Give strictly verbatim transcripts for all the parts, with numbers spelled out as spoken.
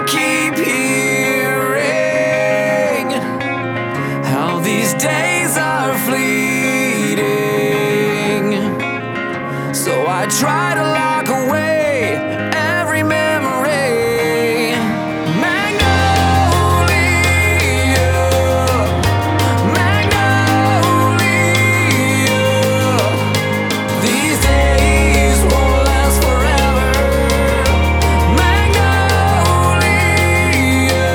keep hearing how these days are fleeting. So I try to lock away every memory. Magnolia, Magnolia. These days won't last forever. Magnolia,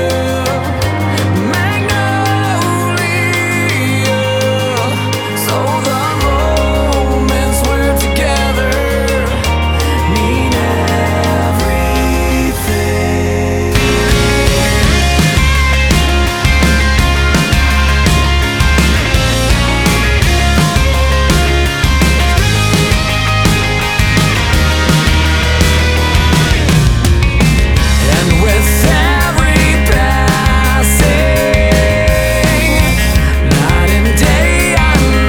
Magnolia. So the moments we're together mean everything. And with every passing night and day, I'm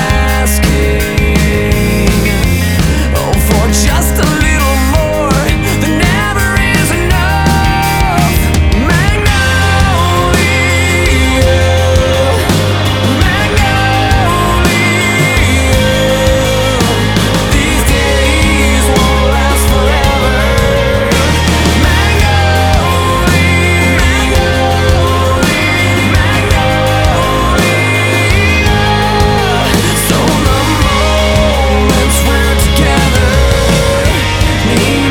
asking, oh, for just a little more than never is enough. Magnolia, Magnolia. These days won't last forever. So the moments we're together mean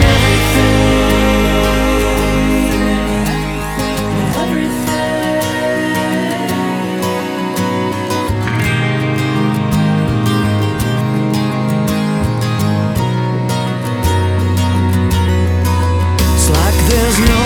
everything. It's like there's no